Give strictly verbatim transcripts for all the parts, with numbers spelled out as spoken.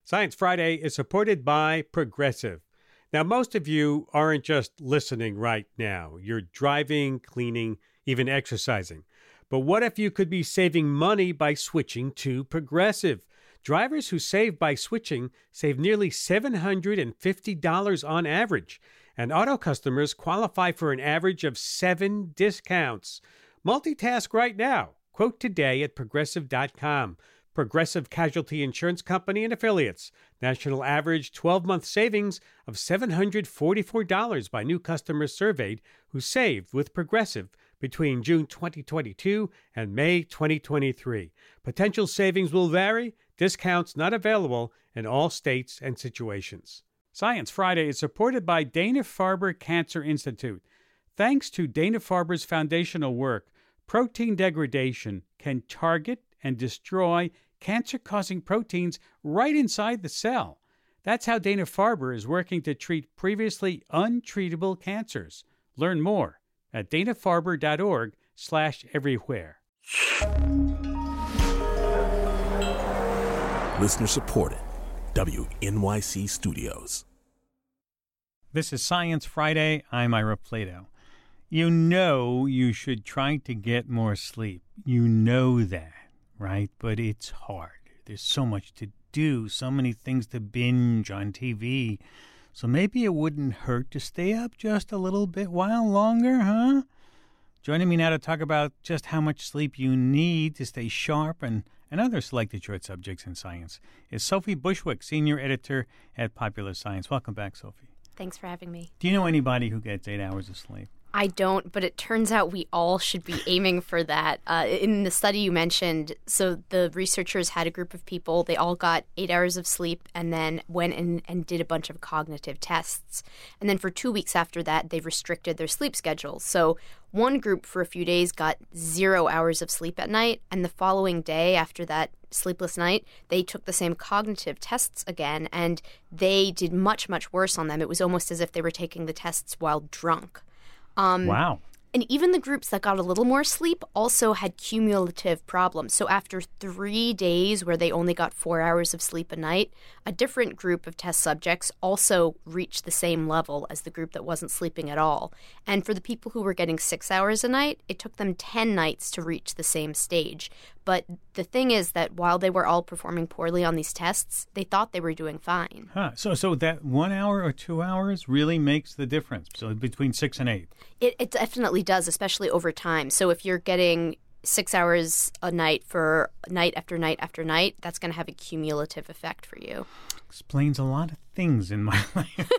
Science Friday is supported by Progressive. Now, most of you aren't just listening right now. You're driving, cleaning, even exercising. But what if you could be saving money by switching to Progressive? Drivers who save by switching save nearly seven hundred fifty dollars on average, and auto customers qualify for an average of seven discounts. Multitask right now. Quote today at progressive dot com. Progressive Casualty Insurance Company and Affiliates. National average twelve-month savings of seven hundred forty-four dollars by new customers surveyed who saved with Progressive between June twenty twenty-two and May twenty twenty-three. Potential savings will vary. Discounts not available in all states and situations. Science Friday is supported by Dana-Farber Cancer Institute. Thanks to Dana-Farber's foundational work, protein degradation can target and destroy cancer-causing proteins right inside the cell. That's how Dana-Farber is working to treat previously untreatable cancers. Learn more at dana-farber.org slash everywhere. Listener supported. W N Y C Studios. This is Science Friday. I'm Ira Plato. You know you should try to get more sleep. You know that, right? But it's hard. There's so much to do, so many things to binge on T V. So maybe it wouldn't hurt to stay up just a little bit while longer, huh? Joining me now to talk about just how much sleep you need to stay sharp and, and other selected short subjects in science is Sophie Bushwick, Senior Editor at Popular Science. Welcome back, Sophie. Thanks for having me. Do you know anybody who gets eight hours of sleep? I don't, but it turns out we all should be aiming for that. Uh, in the study you mentioned, so the researchers had a group of people. They all got eight hours of sleep and then went in and did a bunch of cognitive tests. And then for two weeks after that, they restricted their sleep schedules. So one group for a few days got zero hours of sleep at night, and the following day after that sleepless night, they took the same cognitive tests again, and they did much, much worse on them. It was almost as if they were taking the tests while drunk. Um, wow. And even the groups that got a little more sleep also had cumulative problems. So after three days where they only got four hours of sleep a night, a different group of test subjects also reached the same level as the group that wasn't sleeping at all. And for the people who were getting six hours a night, it took them ten nights to reach the same stage. But the thing is that while they were all performing poorly on these tests, they thought they were doing fine. Huh. So so that one hour or two hours really makes the difference, so between six and eight? It, it definitely does, especially over time. So if you're getting six hours a night for night after night after night, that's going to have a cumulative effect for you. Explains a lot of things in my life.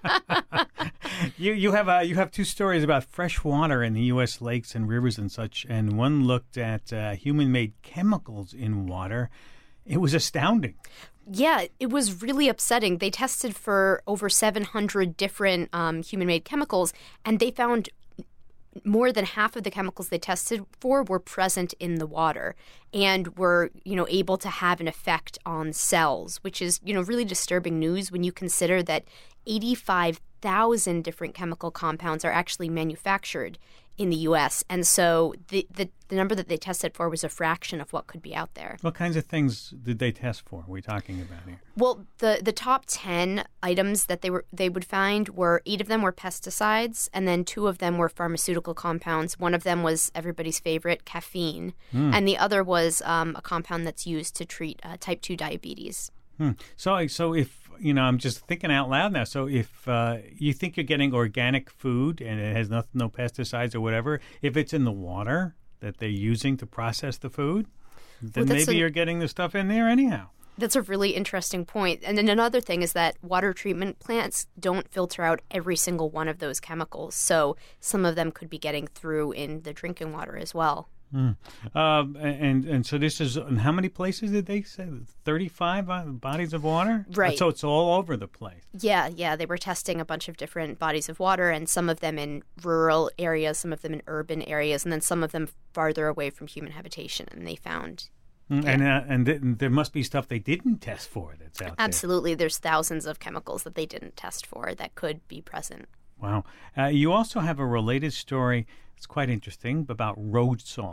you you have uh, you have two stories about fresh water in the U S lakes and rivers and such, and one looked at uh, human-made chemicals in water. It was astounding. Yeah, it was really upsetting. They tested for over seven hundred different um, human-made chemicals, and they found more than half of the chemicals they tested for were present in the water and were, you know, able to have an effect on cells, which is, you know, really disturbing news when you consider that eighty-five thousand different chemical compounds are actually manufactured in the U S. And so the, the the number that they tested for was a fraction of what could be out there. What kinds of things did they test for? Are we talking about here? Well, the the top ten items that they were they would find were eight of them were pesticides, and then two of them were pharmaceutical compounds. One of them was everybody's favorite, caffeine, mm. and the other was um, a compound that's used to treat uh, type two diabetes. Hmm. So, so if, you know, I'm just thinking out loud now. So if uh, you think you're getting organic food and it has no, no pesticides or whatever, if it's in the water that they're using to process the food, then well, maybe a, you're getting the stuff in there anyhow. That's a really interesting point. And then another thing is that water treatment plants don't filter out every single one of those chemicals. So some of them could be getting through in the drinking water as well. Mm. Um, and and so this is, in how many places did they say? thirty-five bodies of water? Right. So it's all over the place. Yeah, yeah. They were testing a bunch of different bodies of water, and some of them in rural areas, some of them in urban areas, and then some of them farther away from human habitation. And they found... Mm, yeah. And uh, and th- there must be stuff they didn't test for that's out Absolutely. there. There's thousands of chemicals that they didn't test for that could be present. Wow. Uh, you also have a related story that's quite interesting about road salt.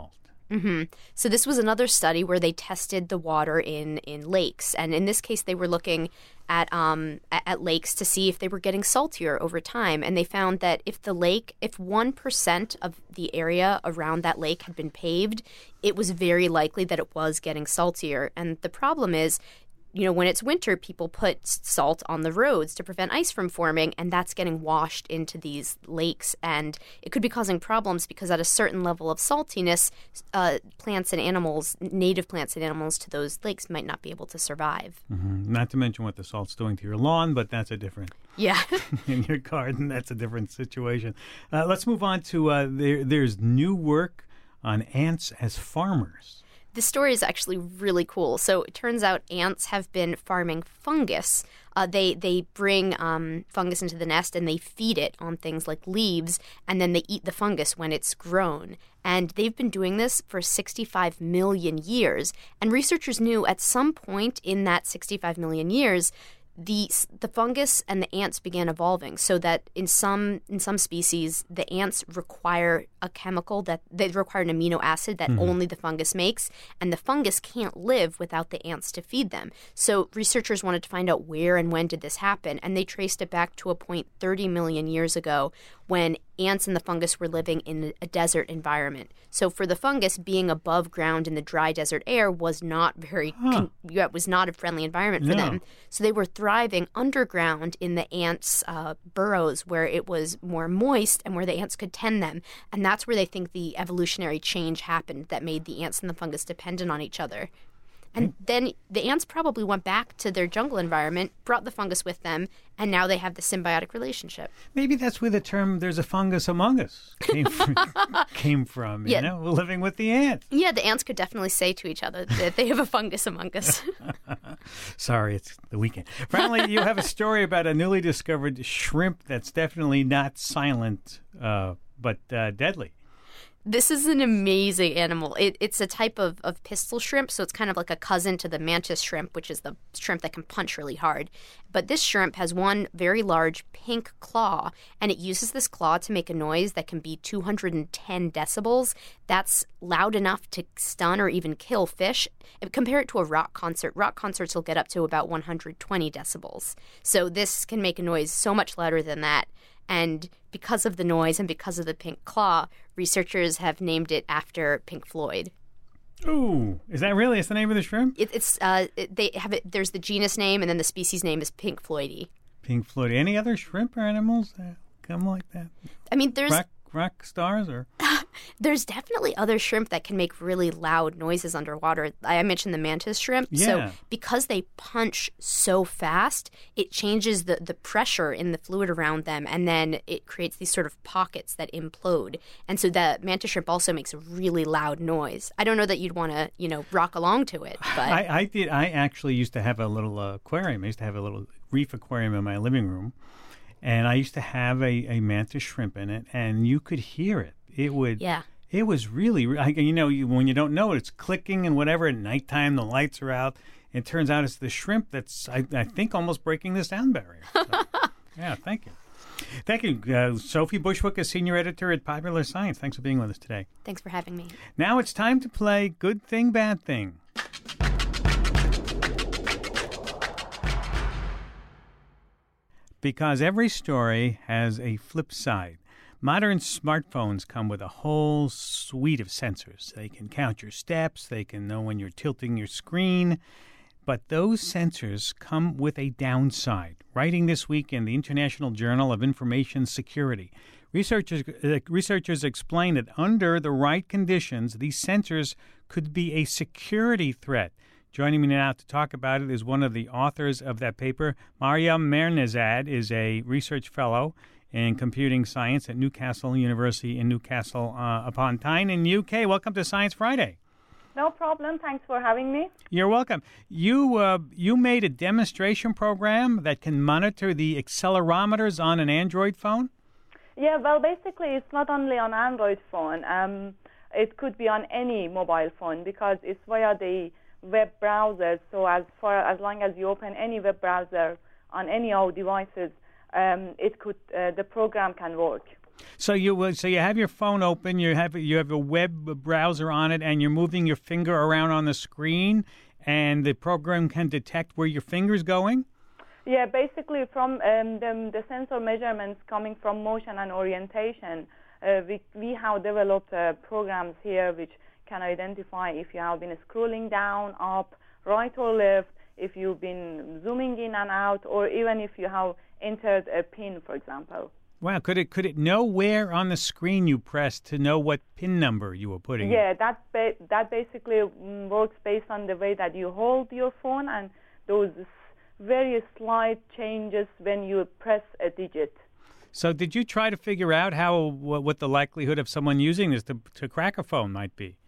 Mm-hmm. So this was another study where they tested the water in, in lakes. And in this case, they were looking at um, at, at lakes to see if they were getting saltier over time. And they found that if the lake, if one percent of the area around that lake had been paved, it was very likely that it was getting saltier. And the problem is, you know, when it's winter, people put salt on the roads to prevent ice from forming, and that's getting washed into these lakes. And it could be causing problems because at a certain level of saltiness, uh, plants and animals, native plants and animals to those lakes might not be able to survive. Mm-hmm. Not to mention what the salt's doing to your lawn, but that's a different... Yeah. in your garden, that's a different situation. Uh, let's move on to, uh, there, there's new work on ants as farmers. This story is actually really cool. So it turns out ants have been farming fungus. Uh, they they bring um, fungus into the nest and they feed it on things like leaves, and then they eat the fungus when it's grown. And they've been doing this for sixty-five million years. And researchers knew at some point in that sixty-five million years, the the fungus and the ants began evolving so that in some in some species the ants require a chemical that they require an amino acid that mm-hmm. only the fungus makes, and the fungus can't live without the ants to feed them. So researchers wanted to find out where and when did this happen, and they traced it back to a point thirty million years ago when ants and the fungus were living in a desert environment. So for the fungus, being above ground in the dry desert air was not very huh. con- yeah, was not a friendly environment for no. them. So they were thriving underground in the ants' uh, burrows where it was more moist and where the ants could tend them. And that's where they think the evolutionary change happened that made the ants and the fungus dependent on each other. And then the ants probably went back to their jungle environment, brought the fungus with them, and now they have the symbiotic relationship. Maybe that's where the term "there's a fungus among us" came from. came from you yeah. know, we're living with the ants. Yeah, the ants could definitely say to each other that they have a fungus among us. Sorry, it's the weekend. Finally, you have a story about a newly discovered shrimp that's definitely not silent, uh, but uh, deadly. This is an amazing animal. It, it's a type of, of pistol shrimp, so it's kind of like a cousin to the mantis shrimp, which is the shrimp that can punch really hard. But this shrimp has one very large pink claw, and it uses this claw to make a noise that can be two hundred ten decibels. That's loud enough to stun or even kill fish. Compare it to a rock concert. Rock concerts will get up to about one hundred twenty decibels. So this can make a noise so much louder than that. And because of the noise and because of the pink claw, researchers have named it after Pink Floyd. Ooh, is that really? It's the name of the shrimp? It, it's uh, it, they have it. There's the genus name, and then the species name is Pink Floydy. Pink Floyd. Any other shrimp or animals that come like that? I mean, there's rock, rock stars or. There's definitely other shrimp that can make really loud noises underwater. I mentioned the mantis shrimp. Yeah. So because they punch so fast, it changes the, the pressure in the fluid around them, and then it creates these sort of pockets that implode. And so the mantis shrimp also makes a really loud noise. I don't know that you'd want to, you know, rock along to it. But I, I did. I actually used to have a little uh, aquarium. I used to have a little reef aquarium in my living room, and I used to have a, a mantis shrimp in it, and you could hear it. It would, yeah. It was really, you know, you, when you don't know it, it's clicking and whatever. At nighttime, the lights are out. It turns out it's the shrimp that's, I, I think, almost breaking the sound barrier. So, yeah, thank you. Thank you. Uh, Sophie Bushwick is senior editor at Popular Science. Thanks for being with us today. Thanks for having me. Now it's time to play Good Thing, Bad Thing. Because every story has a flip side. Modern smartphones come with a whole suite of sensors. They can count your steps. They can know when you're tilting your screen. But those sensors come with a downside. Writing this week in the International Journal of Information Security, researchers, uh, researchers explain that under the right conditions, these sensors could be a security threat. Joining me now to talk about it is one of the authors of that paper. Maryam Mernizad is a research fellow in computing science at Newcastle University in Newcastle uh, upon Tyne in U K. Welcome to Science Friday. No problem. Thanks for having me. You're welcome. You uh, you made a demonstration program that can monitor the accelerometers on an Android phone? Yeah, well, basically, it's not only on Android phone. Um, it could be on any mobile phone because it's via the web browser. So as far as long as you open any web browser on any of devices, Um, it could uh, the program can work. So you so you have your phone open, you have you have a web browser on it, and you're moving your finger around on the screen, and the program can detect where your finger's going? Yeah, basically from um, the, the sensor measurements coming from motion and orientation, uh, we, we have developed uh, programs here which can identify if you have been scrolling down, up, right or left, if you've been zooming in and out, or even if you have entered a pin, for example. Wow, could it could it know where on the screen you pressed to know what pin number you were putting Yeah, in? that ba- that basically works based on the way that you hold your phone and those very slight changes when you press a digit. So did you try to figure out how what the likelihood of someone using this to to crack a phone might be?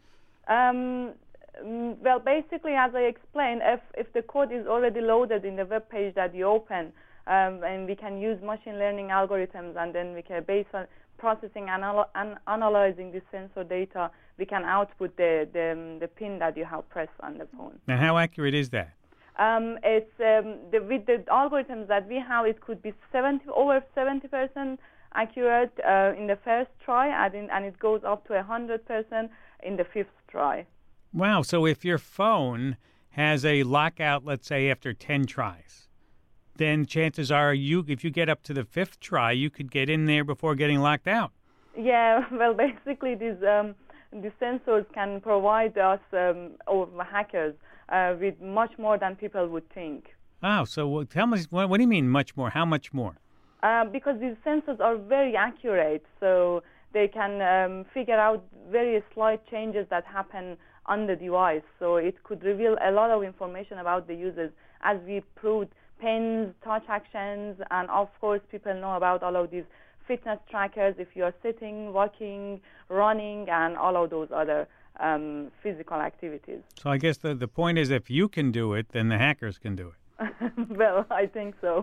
Um, well, basically, as I explained, if if the code is already loaded in the web page that you open, um, and we can use machine learning algorithms, and then we can, based on processing and anal- an- analyzing the sensor data, we can output the, the the pin that you have pressed on the phone. Now, how accurate is that? Um, it's um, the, with the algorithms that we have, it could be seventy over seventy percent accurate uh, in the first try, and, in, and it goes up to one hundred percent in the fifth try. Wow! So if your phone has a lockout, let's say after ten tries, then chances are you, if you get up to the fifth try, you could get in there before getting locked out. Yeah. Well, basically, these um, the sensors can provide us um, or hackers. Uh, with much more than people would think. Oh, so well, tell me, what, what do you mean much more? How much more? Uh, because these sensors are very accurate, so they can um, figure out very slight changes that happen on the device. So it could reveal a lot of information about the users, as we proved pins, touch actions, and of course people know about all of these fitness trackers if you are sitting, walking, running, and all of those other Um, physical activities. So I guess the, the point is if you can do it, then the hackers can do it. Well, I think so.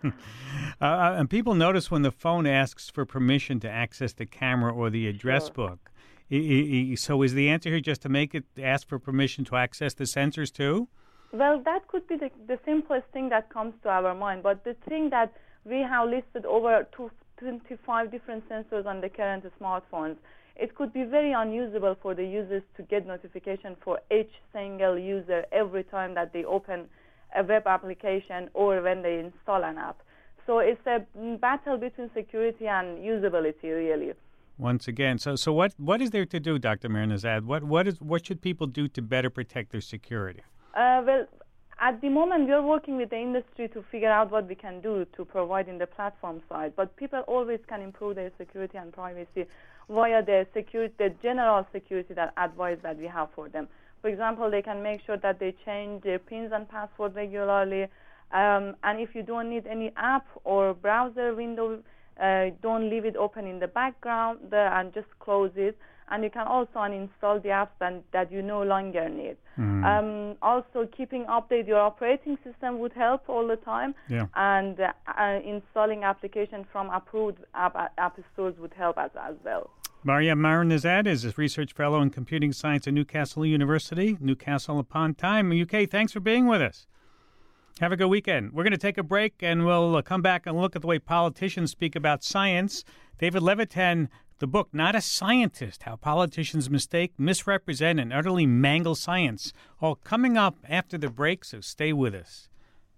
uh, and people notice when the phone asks for permission to access the camera or the address Sure. book. I, I, I, so is the answer here just to make it ask for permission to access the sensors too? Well, that could be the, the simplest thing that comes to our mind. But the thing that we have listed over twenty-five different sensors on the current smartphones, it could be very unusable for the users to get notification for each single user every time that they open a web application or when they install an app. So it's a battle between security and usability, really. Once again, so so what, what is there to do, Doctor Mirnazad? What what is what should people do to better protect their security? Uh, well, at the moment, we are working with the industry to figure out what we can do to provide in the platform side. But people always can improve their security and privacy via the security, the general security that advice that we have for them. For example, they can make sure that they change their pins and password regularly. Um, and if you don't need any app or browser window, uh, don't leave it open in the background there and just close it. And you can also uninstall the apps that, that you no longer need. Mm. Um, also, keeping update your operating system would help all the time. Yeah. And uh, uh, installing application from approved app, app stores would help as, as well. Maryam Mirnazad is a research fellow in computing science at Newcastle University, Newcastle upon Tyne, U K. Thanks for being with us. Have a good weekend. We're going to take a break, and we'll uh, come back and look at the way politicians speak about science. David Levitan, the book, Not a Scientist, How Politicians Mistake, Misrepresent, and Utterly Mangle Science, all coming up after the break, so stay with us.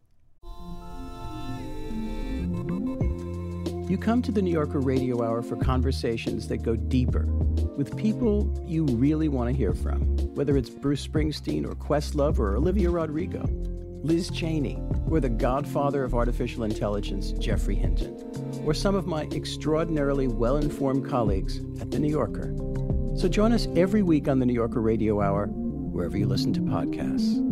You come to the New Yorker Radio Hour for conversations that go deeper with people you really want to hear from, whether it's Bruce Springsteen or Questlove or Olivia Rodrigo, Liz Cheney, or the godfather of artificial intelligence, Geoffrey Hinton, or some of my extraordinarily well-informed colleagues at The New Yorker. So join us every week on the New Yorker Radio Hour, wherever you listen to podcasts.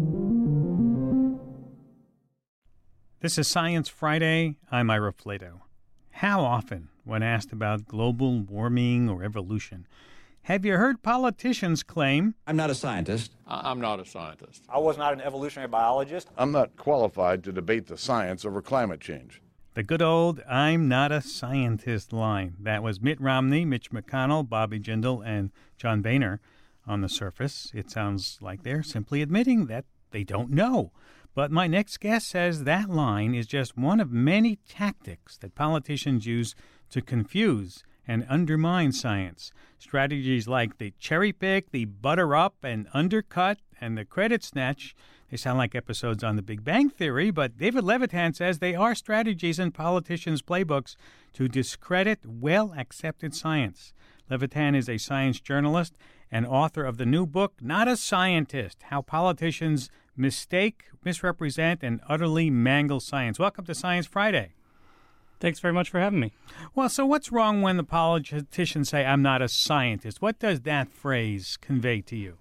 This is Science Friday. I'm Ira Flato. How often, when asked about global warming or evolution, have you heard politicians claim, I'm not a scientist. I'm not a scientist. I was not an evolutionary biologist. I'm not qualified to debate the science over climate change. The good old I'm not a scientist line. That was Mitt Romney, Mitch McConnell, Bobby Jindal, and John Boehner. On the surface, it sounds like they're simply admitting that they don't know. But my next guest says that line is just one of many tactics that politicians use to confuse and undermine science. Strategies like the cherry pick, the butter up and undercut, and the credit snatch, they sound like episodes on The Big Bang Theory, but David Levitan says they are strategies in politicians' playbooks to discredit well-accepted science. Levitan is a science journalist and author of the new book, Not a Scientist, How Politicians Mistake, Misrepresent, and Utterly Mangle Science. Welcome to Science Friday. Thanks very much for having me. Well, so what's wrong when the politicians say, I'm not a scientist? What does that phrase convey to you?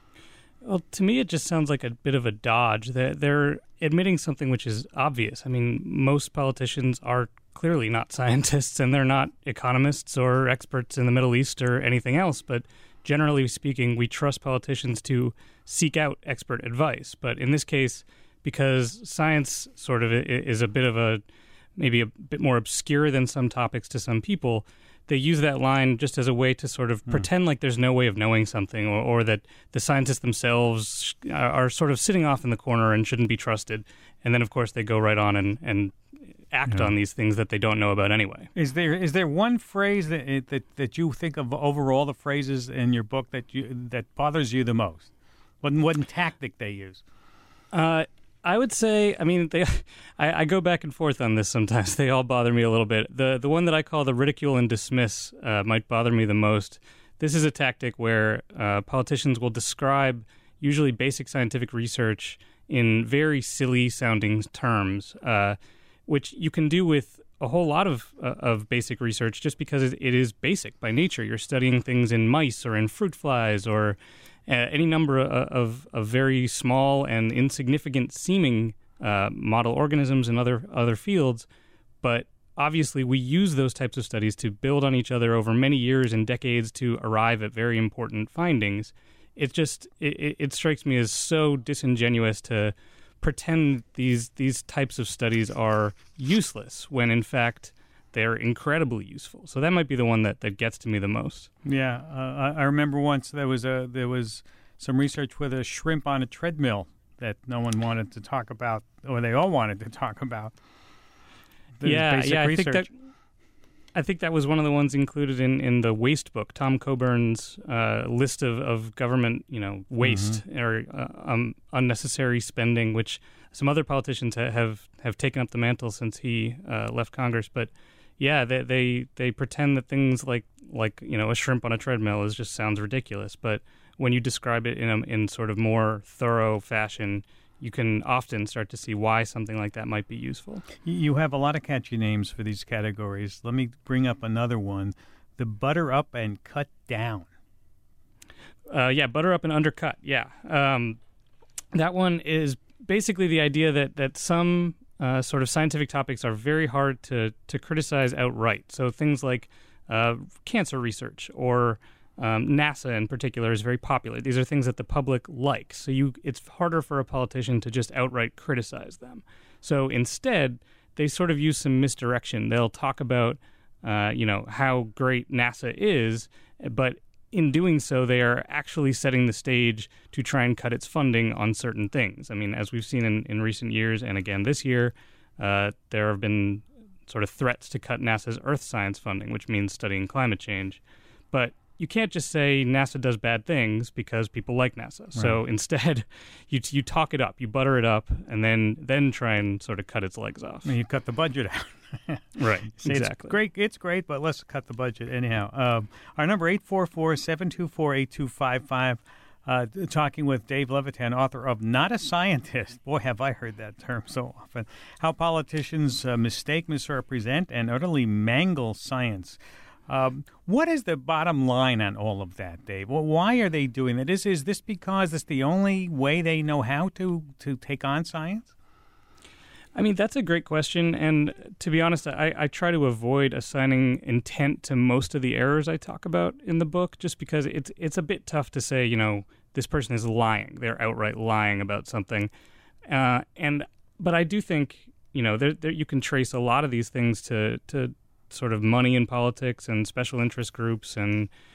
Well, to me, it just sounds like a bit of a dodge. They're, they're admitting something which is obvious. I mean, most politicians are clearly not scientists, and they're not economists or experts in the Middle East or anything else. But generally speaking, we trust politicians to seek out expert advice. But in this case, because science sort of is a bit of a, maybe a bit more obscure than some topics to some people, they use that line just as a way to sort of mm. pretend like there's no way of knowing something, or, or that the scientists themselves are, are sort of sitting off in the corner and shouldn't be trusted. And then, of course, they go right on and, and act yeah. on these things that they don't know about anyway. Is there is there one phrase that that that you think of over all the phrases in your book that you that bothers you the most? What what tactic they use? Uh, I would say, I mean, they, I, I go back and forth on this sometimes. They all bother me a little bit. The the one that I call the ridicule and dismiss uh, might bother me the most. This is a tactic where uh, politicians will describe usually basic scientific research in very silly-sounding terms, uh, which you can do with a whole lot of uh, of basic research just because it, it is basic by nature. You're studying things in mice or in fruit flies or Uh, any number of, of, of very small and insignificant seeming uh, model organisms in other other fields, but obviously we use those types of studies to build on each other over many years and decades to arrive at very important findings. It just it, it strikes me as so disingenuous to pretend these these types of studies are useless when in fact they're incredibly useful. So that might be the one that, that gets to me the most. Yeah, uh, I remember once there was a there was some research with a shrimp on a treadmill that no one wanted to talk about, or they all wanted to talk about. There's yeah, yeah, I research. think that I think that was one of the ones included in, in the waste book, Tom Coburn's uh, list of, of government, you know, waste mm-hmm. or uh, um, unnecessary spending, which some other politicians ha- have have taken up the mantle since he uh, left Congress, but. Yeah, they, they they pretend that things like like you know a shrimp on a treadmill is just sounds ridiculous. But when you describe it in a, in sort of more thorough fashion, you can often start to see why something like that might be useful. You have a lot of catchy names for these categories. Let me bring up another one: the butter up and cut down. Uh, yeah, butter up and undercut. Yeah, um, that one is basically the idea that that some. Uh, sort of scientific topics are very hard to, to criticize outright. So things like uh, cancer research or um, NASA in particular is very popular. These are things that the public likes. So you, it's harder for a politician to just outright criticize them. So instead, they sort of use some misdirection. They'll talk about, uh, you know, how great NASA is, but in doing so, they are actually setting the stage to try and cut its funding on certain things. I mean, as we've seen in, in recent years, and again this year, uh, there have been sort of threats to cut NASA's Earth science funding, which means studying climate change. But you can't just say NASA does bad things because people like NASA. Right. So instead, you you talk it up, you butter it up, and then then try and sort of cut its legs off. And you cut the budget out. Right, Say exactly. It's great, it's great, but let's cut the budget anyhow. Um, our number, eight four four, seven two four, eight two five five. Uh, talking with Dave Levitan, author of Not a Scientist. Boy, have I heard that term so often. How politicians uh, mistake, misrepresent, and utterly mangle science. Um, what is the bottom line on all of that, Dave? Well, why are they doing that? Is, is this because it's the only way they know how to, to take on science? I mean, that's a great question. And to be honest, I, I try to avoid assigning intent to most of the errors I talk about in the book, just because it's it's a bit tough to say, you know, this person is lying. They're outright lying about something. Uh, and but I do think, you know, there, there, you can trace a lot of these things to, to sort of money in politics and special interest groups and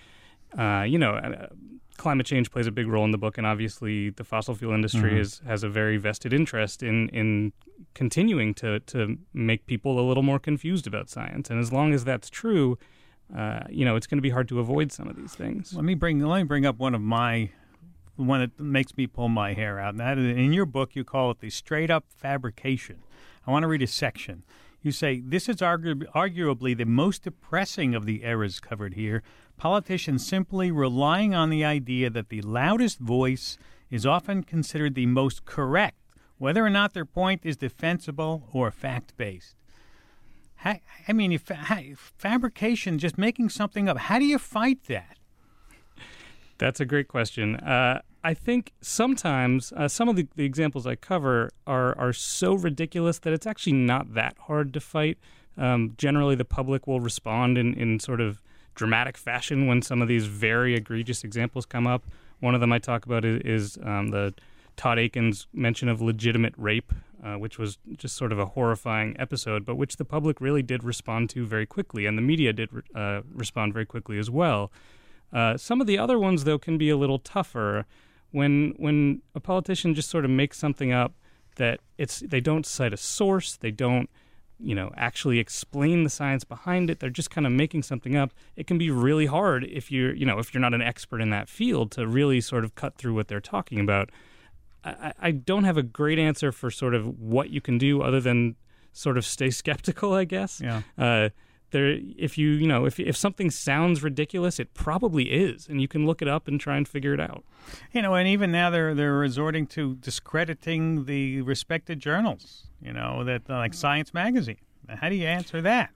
uh, you know, uh, climate change plays a big role in the book, and obviously the fossil fuel industry Mhm. is, has a very vested interest in in continuing to to make people a little more confused about science. And as long as that's true, uh, you know, it's going to be hard to avoid some of these things. Let me bring let me bring up one of my one that makes me pull my hair out. And that is, in your book, you call it the straight up fabrication. I want to read a section. You say, this is argu- arguably the most depressing of the errors covered here. Politicians simply relying on the idea that the loudest voice is often considered the most correct, whether or not their point is defensible or fact-based. How, I mean, if, how, fabrication, just making something up, how do you fight that? That's a great question. Uh, I think sometimes uh, some of the, the examples I cover are are so ridiculous that it's actually not that hard to fight. Um, generally, the public will respond in, in sort of dramatic fashion when some of these very egregious examples come up. One of them I talk about is, is um, the Todd Aiken's mention of legitimate rape, uh, which was just sort of a horrifying episode, but which the public really did respond to very quickly, and the media did uh, respond very quickly as well. Uh, some of the other ones, though, can be a little tougher. When when a politician just sort of makes something up that it's they don't cite a source, they don't, you know, actually explain the science behind it. They're just kind of making something up. It can be really hard if you're, you know, if you're not an expert in that field to really sort of cut through what they're talking about. I, I don't have a great answer for sort of what you can do other than sort of stay skeptical, I guess. Yeah. Uh, There, if you, you know, if if something sounds ridiculous, it probably is, and you can look it up and try and figure it out. You know, and even now they're they're resorting to discrediting the respected journals. You know, that uh, like Science Magazine. How do you answer that?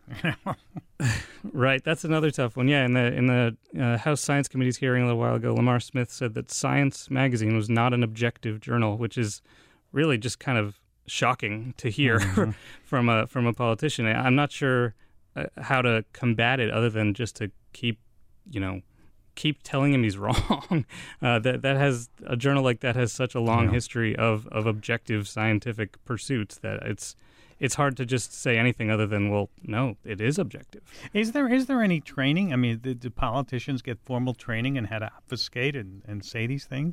Right, that's another tough one. Yeah, in the in the uh, House Science Committee's hearing a little while ago, Lamar Smith said that Science Magazine was not an objective journal, which is really just kind of shocking to hear mm-hmm. from a from a politician. I'm not sure Uh, how to combat it other than just to keep, you know, keep telling him he's wrong. Uh, that that has a journal like that has such a long yeah. history of, of objective scientific pursuits that it's it's hard to just say anything other than, well, no, it is objective. Is there is there any training? I mean, do, do politicians get formal training in how to obfuscate and, and say these things?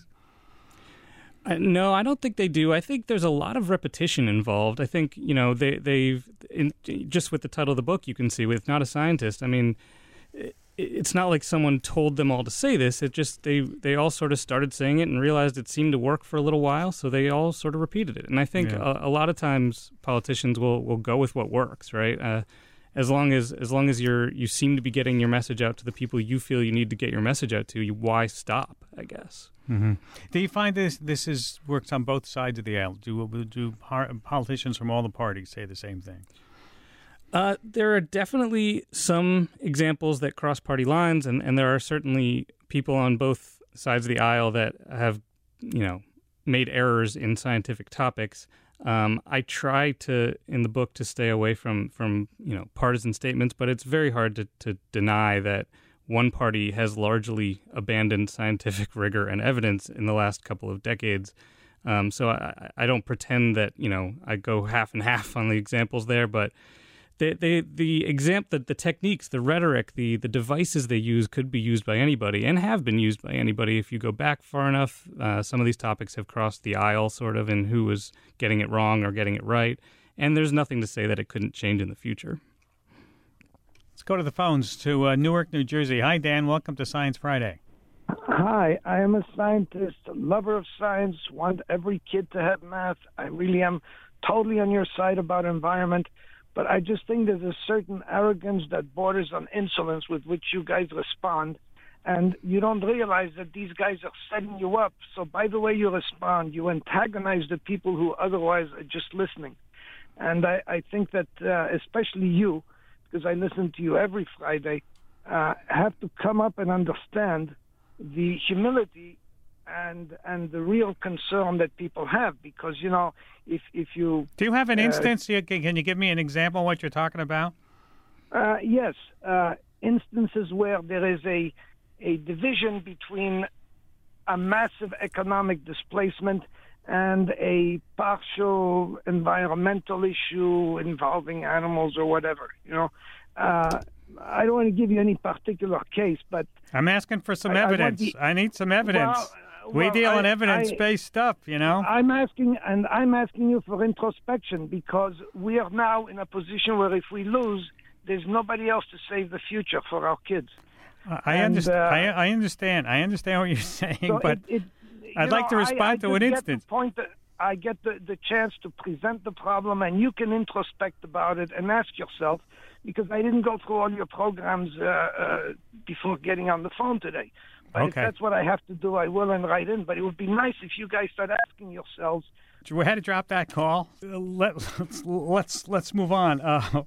Uh, no, I don't think they do. I think there's a lot of repetition involved. I think, you know, they, they've, in, just with the title of the book, you can see with Not a Scientist, I mean, it, it's not like someone told them all to say this. It just, they, they all sort of started saying it and realized it seemed to work for a little while, so they all sort of repeated it. And I think yeah. a, a lot of times politicians will, will go with what works, right? Uh, as long as as long as you're you seem to be getting your message out to the people you feel you need to get your message out to, you, why stop, I guess. Mm-hmm. Do you find this this is works on both sides of the aisle? Do do politicians from all the parties say the same thing? Uh, there are definitely some examples that cross party lines, and, and there are certainly people on both sides of the aisle that have, you know, made errors in scientific topics. Um, I try to, in the book, to stay away from, from you know, partisan statements, but it's very hard to, to deny that one party has largely abandoned scientific rigor and evidence in the last couple of decades. Um, so I, I don't pretend that, you know, I go half and half on the examples there, but they, they, the exam, the, the techniques, the rhetoric, the, the devices they use could be used by anybody and have been used by anybody. If you go back far enough, uh, some of these topics have crossed the aisle sort of in who was getting it wrong or getting it right. And there's nothing to say that it couldn't change in the future. Let's go to the phones to uh, Newark, New Jersey. Hi, Dan. Welcome to Science Friday. Hi, I am a scientist, a lover of science, want every kid to have math. I really am totally on your side about environment. But I just think there's a certain arrogance that borders on insolence with which you guys respond. And you don't realize that these guys are setting you up. So by the way you respond, you antagonize the people who otherwise are just listening. And I, I think that uh, especially you, because I listen to you every Friday, uh, have to come up and understand the humility and and the real concern that people have, because, you know, if if you... Do you have an uh, instance? Can you give me an example of what you're talking about? Uh, yes. Uh, instances where there is a, a division between a massive economic displacement and a partial environmental issue involving animals or whatever, you know. Uh, I don't want to give you any particular case, but I'm asking for some I, evidence. I, the, I need some evidence. Well, we well, deal I, in evidence-based stuff, you know. I'm asking, and I'm asking you for introspection because we are now in a position where if we lose, there's nobody else to save the future for our kids. I and, understand. Uh, I, I understand. I understand what you're saying, so but it, it, I'd know, like to respond I, I to an get instance. The point that I get the, the chance to present the problem, and you can introspect about it and ask yourself, because I didn't go through all your programs uh, uh, before getting on the phone today. But okay. if that's what I have to do, I will and write in. But it would be nice if you guys start asking yourselves. We had to drop that call. Uh, let, let's let's let's move on. Uh,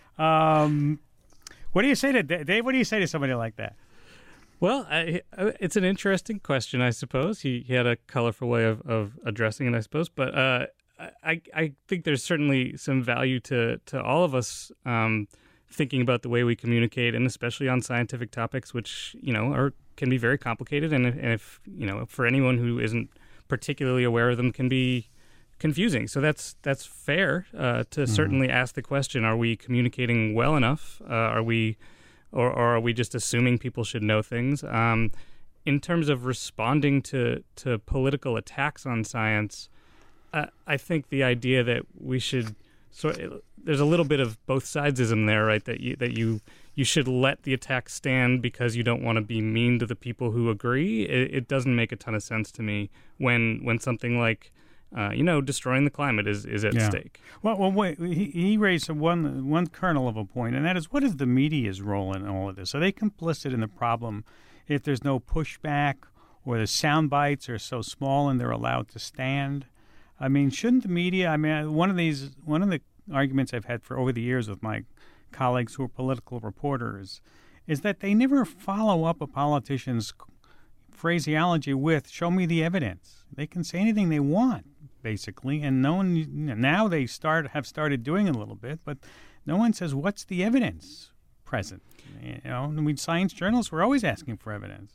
um, what do you say to Dave? What do you say to somebody like that? Well, I, it's an interesting question, I suppose. He he had a colorful way of, of addressing it, I suppose. But uh, I I think there's certainly some value to to all of us um, thinking about the way we communicate, and especially on scientific topics, which you know are can be very complicated, and if, and if you know for anyone who isn't particularly aware of them, can be confusing. So that's that's fair uh, to mm-hmm. certainly ask the question: are we communicating well enough? Uh, are we Or, or are we just assuming people should know things? Um, in terms of responding to, to political attacks on science, uh, I think the idea that we should sort there's a little bit of both sidesism there, right? That you that you you should let the attack stand because you don't want to be mean to the people who agree. It, it doesn't make a ton of sense to me when when something like Uh, you know, destroying the climate is, is at yeah. stake. Well, well, wait. He, he raised one one kernel of a point, and that is, what is the media's role in all of this? Are they complicit in the problem if there's no pushback, or the sound bites are so small and they're allowed to stand? I mean, shouldn't the media? I mean, one of these one of the arguments I've had for over the years with my colleagues who are political reporters is that they never follow up a politician's phraseology with "show me the evidence." They can say anything they want, basically, and no one now they start have started doing it a little bit, but no one says what's the evidence present. You know, I mean, science journalists were always asking for evidence.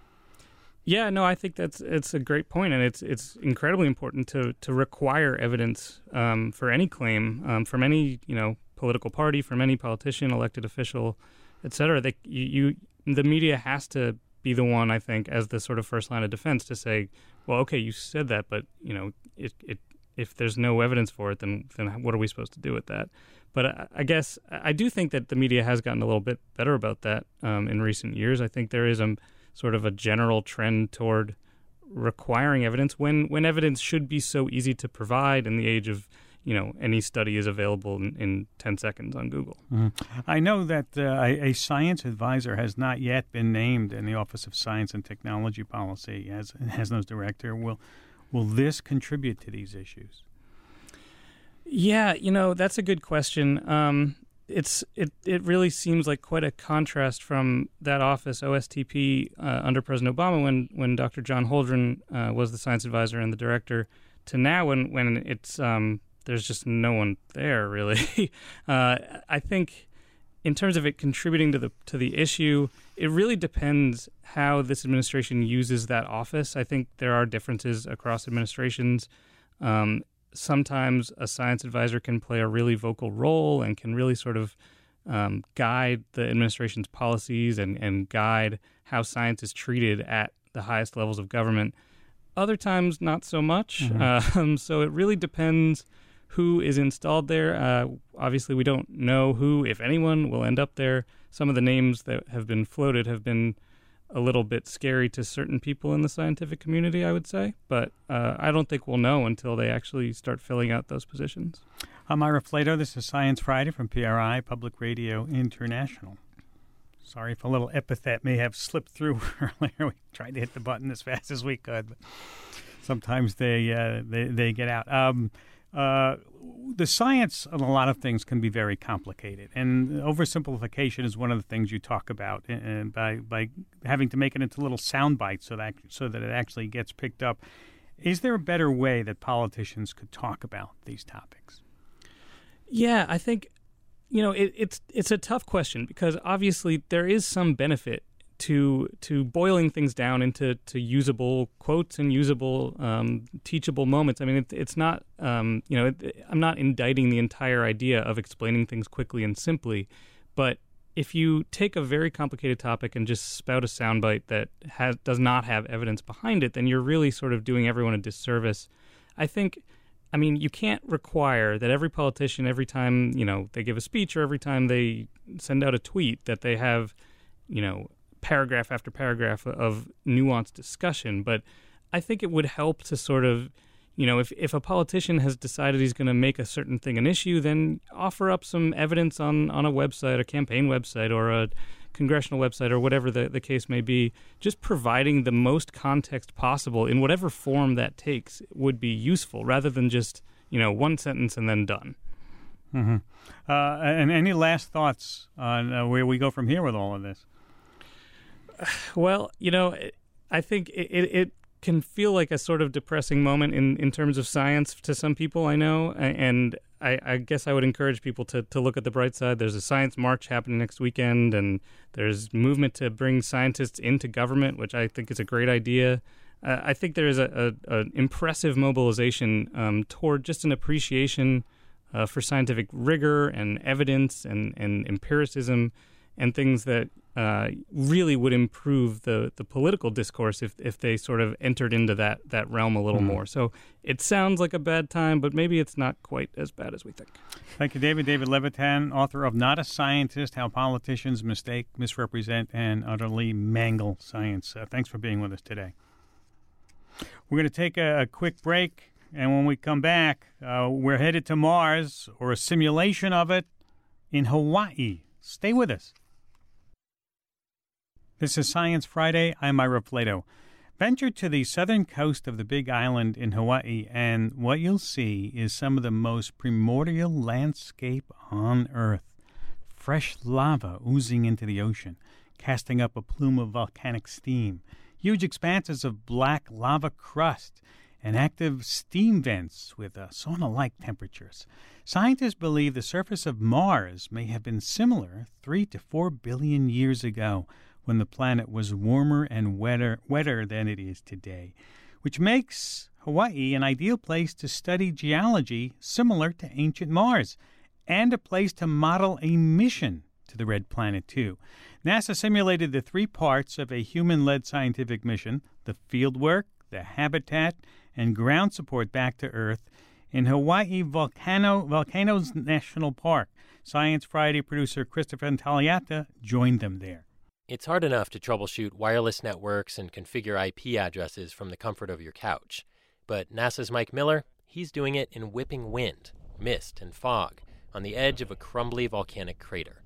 Yeah, no, I think that's it's a great point, and it's it's incredibly important to to require evidence um, for any claim um, from any you know political party, from any politician, elected official, et cetera. That you, you the media has to be the one, I think, as the sort of first line of defense to say, well, okay, you said that, but you know, it, it if there's no evidence for it, then then what are we supposed to do with that? But I, I guess I do think that the media has gotten a little bit better about that um, in recent years. I think there is a sort of a general trend toward requiring evidence when when evidence should be so easy to provide in the age of, you know, any study is available in, in ten seconds on Google. Mm-hmm. I know that uh, a, a science advisor has not yet been named in the Office of Science and Technology Policy as as those director. Will will this contribute to these issues? Yeah, you know, that's a good question. Um, it's it it really seems like quite a contrast from that office, O S T P, uh, under President Obama, when when Doctor John Holdren uh, was the science advisor and the director, to now when when it's um, there's just no one there, really. uh, I think in terms of it contributing to the to the issue, it really depends how this administration uses that office. I think there are differences across administrations. Um, sometimes a science advisor can play a really vocal role and can really sort of um, guide the administration's policies and, and guide how science is treated at the highest levels of government. Other times, not so much. Mm-hmm. Um, so it really depends who is installed there. Uh, obviously, we don't know who, if anyone, will end up there. Some of the names that have been floated have been a little bit scary to certain people in the scientific community, I would say. But uh, I don't think we'll know until they actually start filling out those positions. I'm Ira Flato. This is Science Friday from P R I, Public Radio International. Sorry if a little epithet may have slipped through earlier. We tried to hit the button as fast as we could, but sometimes they uh, they, they get out. Um, uh, the science of a lot of things can be very complicated, and oversimplification is one of the things you talk about. And by by having to make it into little sound bites so that so that it actually gets picked up, is there a better way that politicians could talk about these topics? Yeah, I think you know it, it's it's a tough question because obviously there is some benefit to to boiling things down into to usable quotes and usable um, teachable moments. I mean, it, it's not um, you know it, I'm not indicting the entire idea of explaining things quickly and simply, but if you take a very complicated topic and just spout a soundbite that has, does not have evidence behind it, then you're really sort of doing everyone a disservice. I think, I mean, you can't require that every politician, every time, you know, they give a speech or every time they send out a tweet, that they have, you know, paragraph after paragraph of nuanced discussion. But I think it would help to sort of, you know, if, if a politician has decided he's going to make a certain thing an issue, then offer up some evidence on, on a website, a campaign website, or a congressional website, or whatever the, the case may be. Just providing the most context possible in whatever form that takes would be useful, rather than just, you know, one sentence and then done. Mm-hmm. Uh, and any last thoughts on uh, where we go from here with all of this? Well, you know, I think it, it, it can feel like a sort of depressing moment in, in terms of science to some people I know, and I, I guess I would encourage people to, to look at the bright side. There's a science march happening next weekend, and there's movement to bring scientists into government, which I think is a great idea. Uh, I think there is a, a, a impressive mobilization um, toward just an appreciation uh, for scientific rigor and evidence and, and empiricism and things that uh, really would improve the, the political discourse if, if they sort of entered into that, that realm a little mm. more. So it sounds like a bad time, but maybe it's not quite as bad as we think. Thank you, David. David Levitan, author of Not a Scientist, How Politicians Mistake, Misrepresent, and Utterly Mangle Science. Uh, thanks for being with us today. We're going to take a, a quick break, and when we come back, uh, we're headed to Mars, or a simulation of it, in Hawaii. Stay with us. This is Science Friday. I'm Ira Flato. Venture to the southern coast of the Big Island in Hawaii, and what you'll see is some of the most primordial landscape on Earth. Fresh lava oozing into the ocean, casting up a plume of volcanic steam, huge expanses of black lava crust, and active steam vents with uh, sauna-like temperatures. Scientists believe the surface of Mars may have been similar three to four billion years ago, when the planet was warmer and wetter, wetter than it is today, which makes Hawaii an ideal place to study geology similar to ancient Mars, and a place to model a mission to the Red Planet, too. NASA simulated the three parts of a human-led scientific mission, the fieldwork, the habitat, and ground support back to Earth, in Hawaii Volcano Volcanoes National Park. Science Friday producer Christopher Intagliata joined them there. It's hard enough to troubleshoot wireless networks and configure I P addresses from the comfort of your couch. But NASA's Mike Miller, he's doing it in whipping wind, mist, and fog on the edge of a crumbly volcanic crater.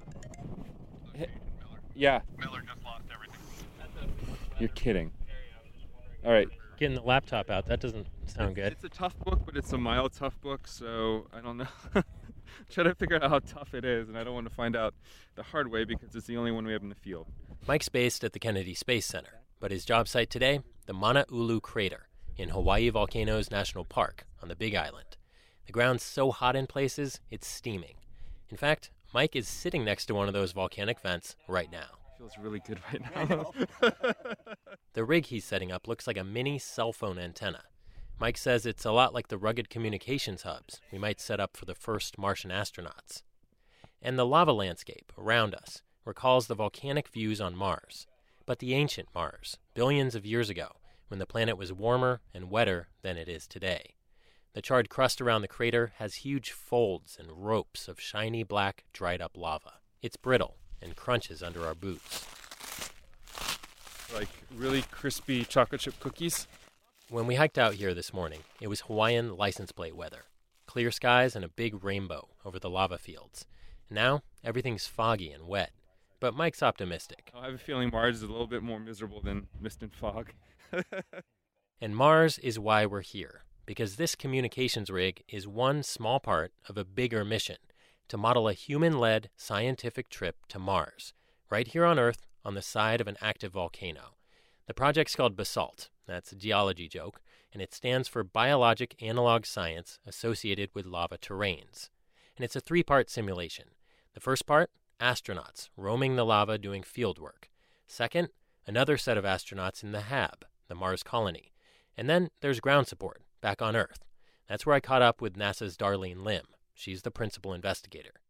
Yeah. Miller just lost everything. You're kidding. All right. Getting the laptop out, that doesn't sound it's, good. It's a tough book, but it's a mild tough book, so I don't know. Try to figure out how tough it is, and I don't want to find out the hard way because it's the only one we have in the field. Mike's based at the Kennedy Space Center, but his job site today, the Mauna Ulu Crater in Hawaii Volcanoes National Park on the Big Island. The ground's so hot in places, it's steaming. In fact, Mike is sitting next to one of those volcanic vents right now. Feels really good right now. The rig he's setting up looks like a mini cell phone antenna. Mike says it's a lot like the rugged communications hubs we might set up for the first Martian astronauts. And the lava landscape around us recalls the volcanic views on Mars, but the ancient Mars, billions of years ago, when the planet was warmer and wetter than it is today. The charred crust around the crater has huge folds and ropes of shiny black, dried-up lava. It's brittle and crunches under our boots. Like really crispy chocolate chip cookies. When we hiked out here this morning, it was Hawaiian license plate weather. Clear skies and a big rainbow over the lava fields. Now, everything's foggy and wet. But Mike's optimistic. I have a feeling Mars is a little bit more miserable than mist and fog. And Mars is why we're here, because this communications rig is one small part of a bigger mission to model a human-led scientific trip to Mars, right here on Earth on the side of an active volcano. The project's called BASALT. That's a geology joke, and it stands for Biologic Analog Science Associated with Lava Terrains. And it's a three-part simulation. The first part, astronauts roaming the lava doing fieldwork. Second, another set of astronauts in the H A B, the Mars colony. And then there's ground support, back on Earth. That's where I caught up with NASA's Darlene Lim. She's the principal investigator.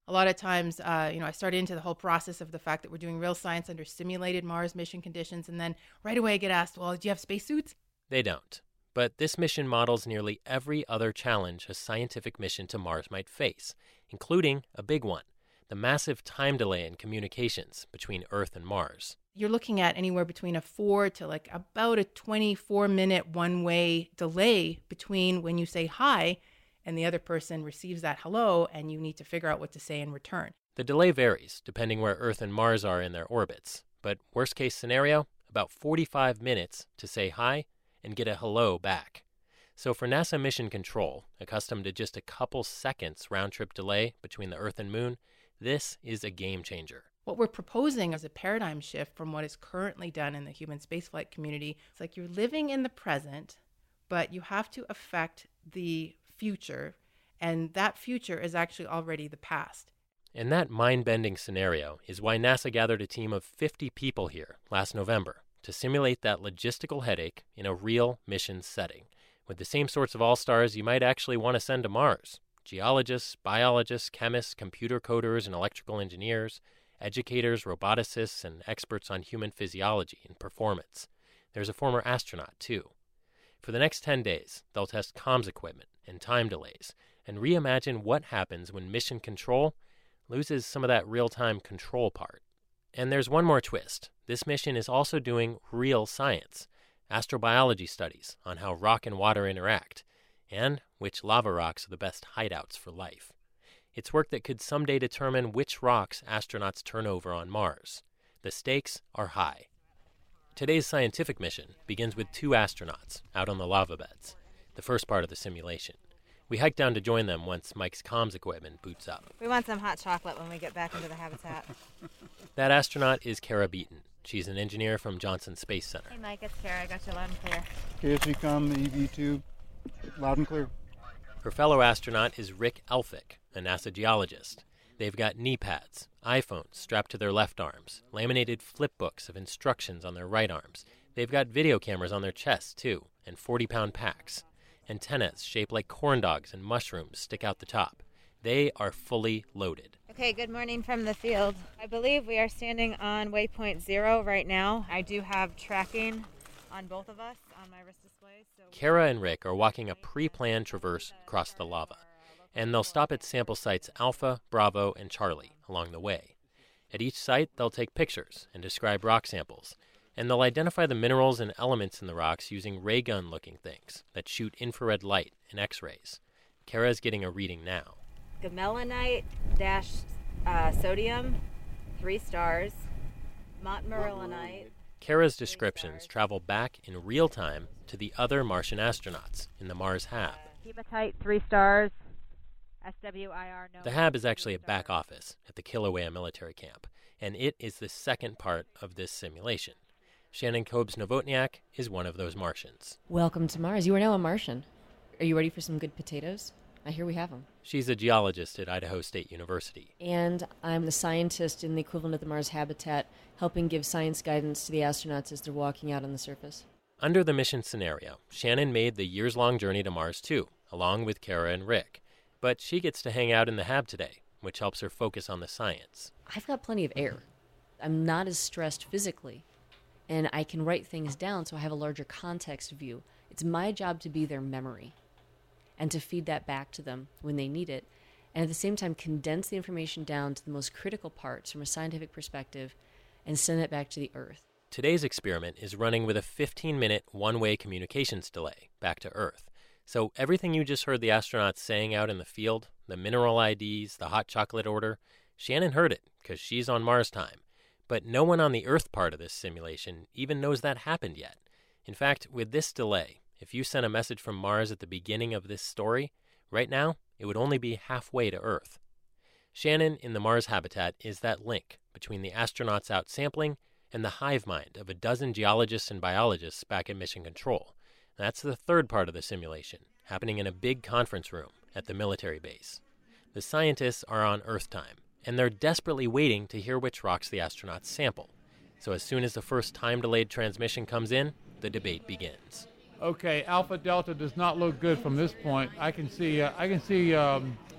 a lot of times, uh, you know, I started into the whole process of the fact that we're doing real science under simulated Mars mission conditions. And then right away I get asked, well, do you have spacesuits? They don't. But this mission models nearly every other challenge a scientific mission to Mars might face, including a big one, the massive time delay in communications between Earth and Mars. You're looking at anywhere between a four to like about a twenty-four minute one-way delay between when you say hi and the other person receives that hello and you need to figure out what to say in return. The delay varies depending where Earth and Mars are in their orbits, but worst case scenario, about forty-five minutes to say hi and get a hello back. So for NASA Mission Control, accustomed to just a couple seconds round-trip delay between the Earth and Moon, this is a game changer. What we're proposing is a paradigm shift from what is currently done in the human spaceflight community. It's like you're living in the present, but you have to affect the future, and that future is actually already the past. And that mind-bending scenario is why NASA gathered a team of fifty people here last November to simulate that logistical headache in a real mission setting, with the same sorts of all-stars you might actually want to send to Mars. Geologists, biologists, chemists, computer coders, and electrical engineers, educators, roboticists, and experts on human physiology and performance. There's a former astronaut, too. For the next ten days, they'll test comms equipment and time delays and reimagine what happens when mission control loses some of that real-time control part. And there's one more twist. This mission is also doing real science, astrobiology studies on how rock and water interact, and which lava rocks are the best hideouts for life. It's work that could someday determine which rocks astronauts turn over on Mars. The stakes are high. Today's scientific mission begins with two astronauts out on the lava beds, the first part of the simulation. We hike down to join them once Mike's comms equipment boots up. We want some hot chocolate when we get back into the habitat. That astronaut is Kara Beaton. She's an engineer from Johnson Space Center. Hey, Mike, it's Kara. I got you loud and clear. K S G com, E V two, loud and clear. Her fellow astronaut is Rick Elphick, a NASA geologist. They've got knee pads, iPhones strapped to their left arms, laminated flip books of instructions on their right arms. They've got video cameras on their chests, too, and forty-pound packs. Antennas shaped like corn dogs and mushrooms stick out the top. They are fully loaded. Okay, good morning from the field. I believe we are standing on waypoint zero right now. I do have tracking on both of us on my wrist display. So Kara and Rick are walking a pre-planned traverse across the lava, and they'll stop at sample sites Alpha, Bravo, and Charlie along the way. At each site, they'll take pictures and describe rock samples, and they'll identify the minerals and elements in the rocks using ray gun-looking things that shoot infrared light and X-rays. Kara's getting a reading now. Gamelanite dash uh, sodium, three stars. Montmorillonite. Kara's descriptions travel back in real time to the other Martian astronauts in the Mars Hab. Hematite, three stars. S W I R, no. The Hab is actually a back office at the Kilauea military camp, and it is the second part of this simulation. Shannon Kobes-Novotniak is one of those Martians. Welcome to Mars. You are now a Martian. Are you ready for some good potatoes? I hear we have them. She's a geologist at Idaho State University. And I'm the scientist in the equivalent of the Mars habitat, helping give science guidance to the astronauts as they're walking out on the surface. Under the mission scenario, Shannon made the years-long journey to Mars too, along with Kara and Rick. But she gets to hang out in the Hab today, which helps her focus on the science. I've got plenty of air. I'm not as stressed physically, and I can write things down so I have a larger context view. It's my job to be their memory and to feed that back to them when they need it, and at the same time condense the information down to the most critical parts from a scientific perspective and send it back to the Earth. Today's experiment is running with a fifteen-minute one-way communications delay back to Earth. So everything you just heard the astronauts saying out in the field, the mineral I Ds, the hot chocolate order, Shannon heard it because she's on Mars time. But no one on the Earth part of this simulation even knows that happened yet. In fact, with this delay, if you sent a message from Mars at the beginning of this story, right now, it would only be halfway to Earth. Shannon in the Mars habitat is that link between the astronauts out sampling and the hive mind of a dozen geologists and biologists back at Mission Control. That's the third part of the simulation, happening in a big conference room at the military base. The scientists are on Earth time, and they're desperately waiting to hear which rocks the astronauts sample. So as soon as the first time-delayed transmission comes in, the debate begins. Okay, Alpha Delta does not look good from this point. I can see, uh, I can see um,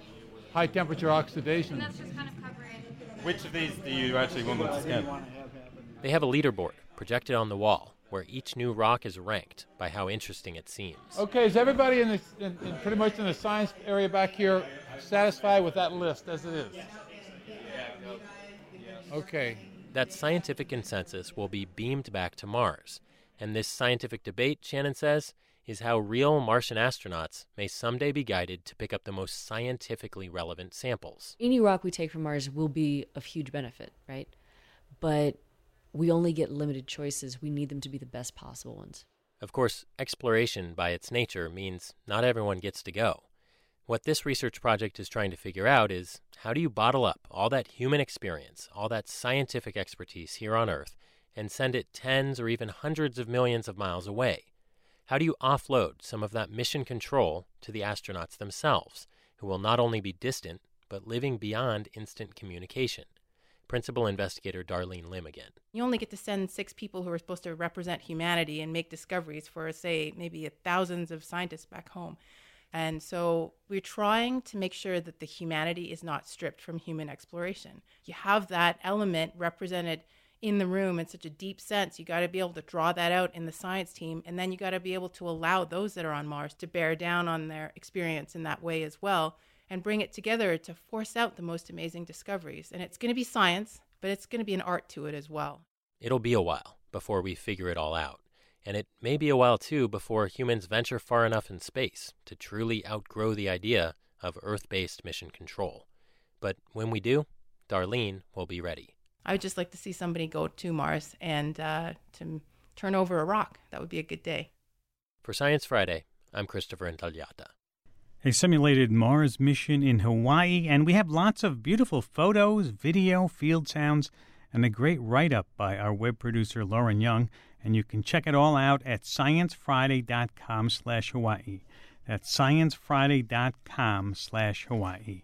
high-temperature oxidation. And that's just kind of covering. Which of these do you actually want them to scan? They have a leaderboard projected on the wall where each new rock is ranked by how interesting it seems. Okay, is everybody in the in, in pretty much in the science area back here satisfied with that list as it is? Okay. That scientific consensus will be beamed back to Mars. And this scientific debate, Shannon says, is how real Martian astronauts may someday be guided to pick up the most scientifically relevant samples. Any rock we take from Mars will be of huge benefit, right? But we only get limited choices. We need them to be the best possible ones. Of course, exploration by its nature means not everyone gets to go. What this research project is trying to figure out is, how do you bottle up all that human experience, all that scientific expertise here on Earth, and send it tens or even hundreds of millions of miles away? How do you offload some of that mission control to the astronauts themselves, who will not only be distant, but living beyond instant communication? Principal investigator Darlene Lim again. You only get to send six people who are supposed to represent humanity and make discoveries for, say, maybe thousands of scientists back home. And so we're trying to make sure that the humanity is not stripped from human exploration. You have that element represented in the room in such a deep sense. You got to be able to draw that out in the science team, and then you got to be able to allow those that are on Mars to bear down on their experience in that way as well, and bring it together to force out the most amazing discoveries. And it's going to be science, but it's going to be an art to it as well. It'll be a while before we figure it all out. And it may be a while, too, before humans venture far enough in space to truly outgrow the idea of Earth-based mission control. But when we do, Darlene will be ready. I would just like to see somebody go to Mars and uh, to turn over a rock. That would be a good day. For Science Friday, I'm Christopher Intagliata. A simulated Mars mission in Hawaii, and we have lots of beautiful photos, video, field sounds, and a great write-up by our web producer, Lauren Young, and you can check it all out at sciencefriday.com slash Hawaii. That's sciencefriday.com slash Hawaii.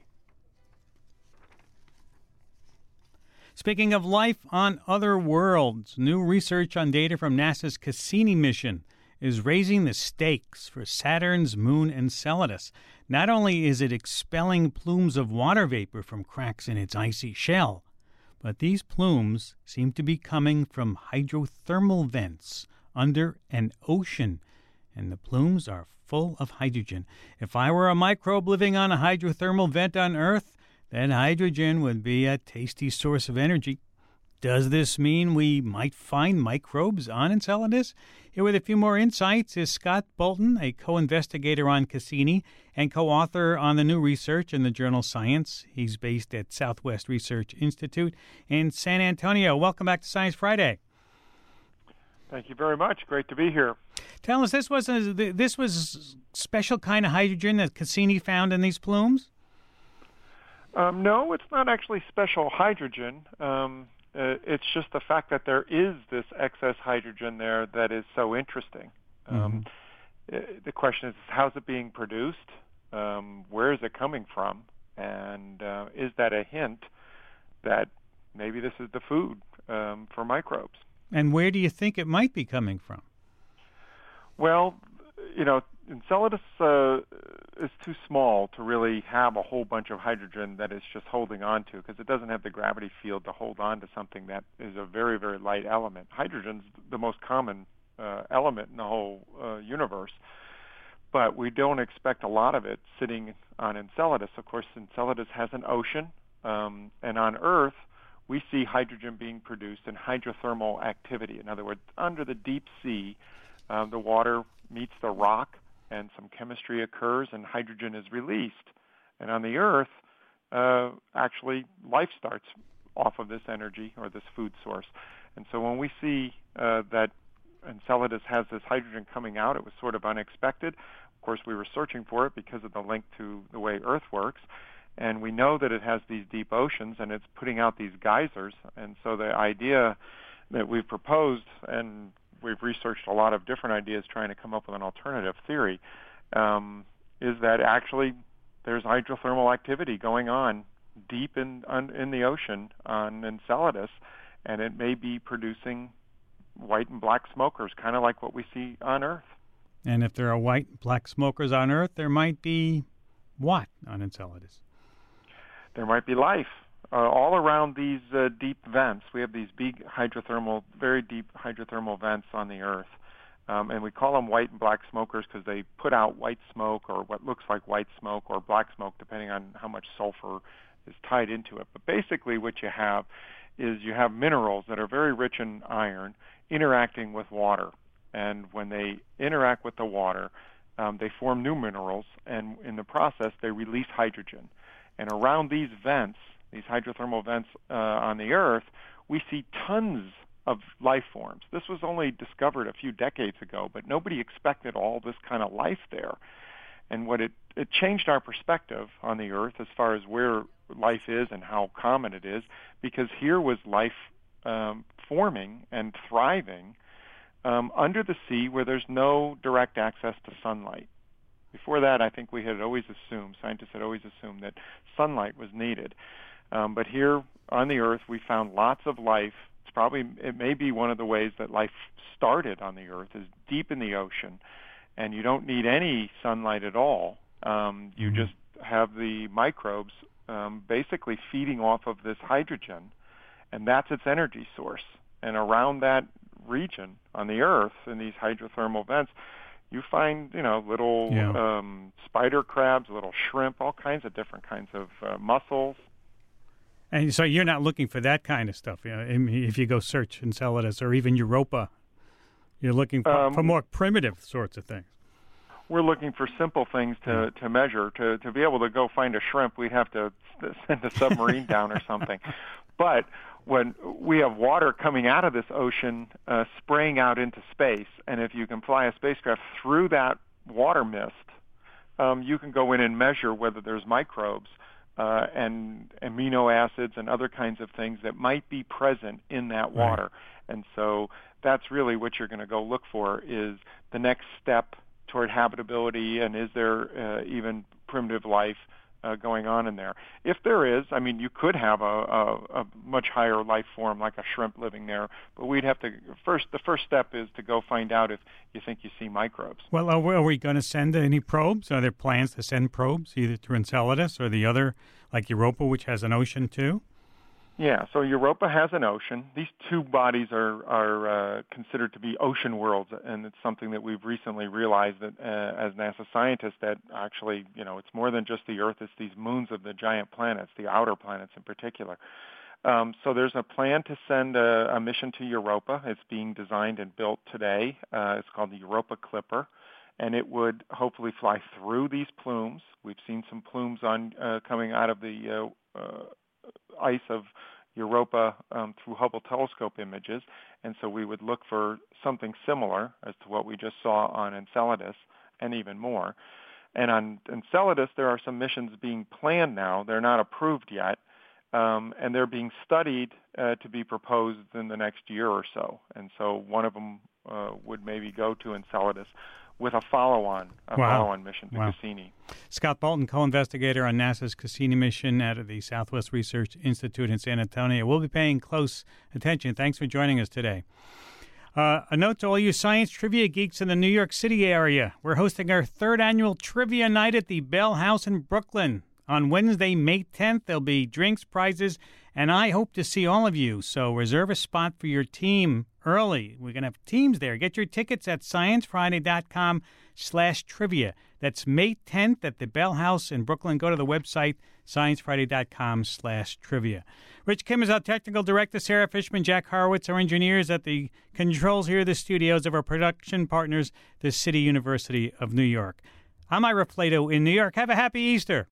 Speaking of life on other worlds, new research on data from NASA's Cassini mission is raising the stakes for Saturn's moon Enceladus. Not only is it expelling plumes of water vapor from cracks in its icy shell, but these plumes seem to be coming from hydrothermal vents under an ocean, and the plumes are full of hydrogen. If I were a microbe living on a hydrothermal vent on Earth, then hydrogen would be a tasty source of energy. Does this mean we might find microbes on Enceladus? Here with a few more insights is Scott Bolton, a co-investigator on Cassini and co-author on the new research in the journal Science. He's based at Southwest Research Institute in San Antonio. Welcome back to Science Friday. Thank you very much. Great to be here. Tell us, this was a, this was special kind of hydrogen that Cassini found in these plumes? Um, no, it's not actually special hydrogen. Um, uh, it's just the fact that there is this excess hydrogen there that is so interesting. Um, mm-hmm. uh, the question is, how's it being produced? Um, where is it coming from? And uh, is that a hint that maybe this is the food um, for microbes? And where do you think it might be coming from? Well, you know, Enceladus uh, is too small to really have a whole bunch of hydrogen that it's just holding on to, because it doesn't have the gravity field to hold on to something that is a very, very light element. Hydrogen's the most common uh, element in the whole uh, universe, but we don't expect a lot of it sitting on Enceladus. Of course, Enceladus has an ocean, um, and on Earth, we see hydrogen being produced in hydrothermal activity. In other words, under the deep sea, uh, the water meets the rock, and some chemistry occurs, and hydrogen is released. And on the Earth, uh, actually, life starts off of this energy or this food source. And so when we see uh, that Enceladus has this hydrogen coming out, it was sort of unexpected. Of course, we were searching for it because of the link to the way Earth works. And we know that it has these deep oceans, and it's putting out these geysers. And so the idea that we've proposed, and we've researched a lot of different ideas trying to come up with an alternative theory, um, is that actually there's hydrothermal activity going on deep in on, in the ocean on Enceladus, and it may be producing white and black smokers, kind of like what we see on Earth. And if there are white and black smokers on Earth, there might be what on Enceladus? there might be life. Uh, all around these uh, deep vents, we have these big hydrothermal, very deep hydrothermal vents on the Earth. Um, and we call them white and black smokers because they put out white smoke or what looks like white smoke or black smoke, depending on how much sulfur is tied into it. But basically what you have is you have minerals that are very rich in iron interacting with water. And when they interact with the water, um, they form new minerals, and in the process they release hydrogen. And around these vents, these hydrothermal vents uh, on the Earth, we see tons of life forms. This was only discovered a few decades ago, but nobody expected all this kind of life there. And what it, it changed our perspective on the Earth as far as where life is and how common it is, because here was life um, forming and thriving um, under the sea where there's no direct access to sunlight. Before that, I think we had always assumed, scientists had always assumed that sunlight was needed. Um, but here on the Earth, we found lots of life. It's probably, it may be one of the ways that life started on the Earth, is deep in the ocean, and you don't need any sunlight at all. Um, you mm-hmm. just have the microbes um, basically feeding off of this hydrogen, and that's its energy source. And around that region on the Earth, in these hydrothermal vents, you find, you know, little yeah. um, spider crabs, little shrimp, all kinds of different kinds of uh, mussels. And so you're not looking for that kind of stuff, you know, if you go search Enceladus or even Europa. You're looking for, um, for more primitive sorts of things. We're looking for simple things to, to measure. To, to be able to go find a shrimp, we'd have to send a submarine down or something. But when we have water coming out of this ocean, uh, spraying out into space, and if you can fly a spacecraft through that water mist, um, you can go in and measure whether there's microbes uh, and amino acids and other kinds of things that might be present in that water. Right. And so that's really what you're going to go look for, is the next step toward habitability, and is there uh, even primitive life uh, going on in there? If there is, I mean, you could have a, a, a much higher life form like a shrimp living there, but we'd have to first. The first step is to go find out if you think you see microbes. Well, are we, are we going to send any probes? Are there plans to send probes either to Enceladus or the other, like Europa, which has an ocean too? Yeah, so Europa has an ocean. These two bodies are are uh, considered to be ocean worlds, and it's something that we've recently realized that uh, as NASA scientists, that actually, you know, it's more than just the Earth. It's these moons of the giant planets, the outer planets in particular. Um, so there's a plan to send a, a mission to Europa. It's being designed and built today. Uh, it's called the Europa Clipper, and it would hopefully fly through these plumes. We've seen some plumes on uh, coming out of the uh, uh, ice of Europa um, through Hubble telescope images, and so we would look for something similar as to what we just saw on Enceladus, and even more. And on Enceladus, there are some missions being planned now. They're not approved yet, um, and they're being studied uh, to be proposed in the next year or so. And so one of them uh, would maybe go to Enceladus with a follow-on, a wow. follow-on mission to wow. Cassini. Scott Bolton, co-investigator on NASA's Cassini mission out of the Southwest Research Institute in San Antonio. We'll be paying close attention. Thanks for joining us today. Uh, a note to all you science trivia geeks in the New York City area. We're hosting our third annual trivia night at the Bell House in Brooklyn. On Wednesday, May tenth, there'll be drinks, prizes, and I hope to see all of you. So reserve a spot for your team early. We're going to have teams there. Get your tickets at sciencefriday.com slash trivia. That's May tenth at the Bell House in Brooklyn. Go to the website, sciencefriday.com slash trivia. Rich Kim is our technical director. Sarah Fishman, Jack Horowitz, our engineers at the controls here at the studios of our production partners, the City University of New York. I'm Ira Flato in New York. Have a happy Easter.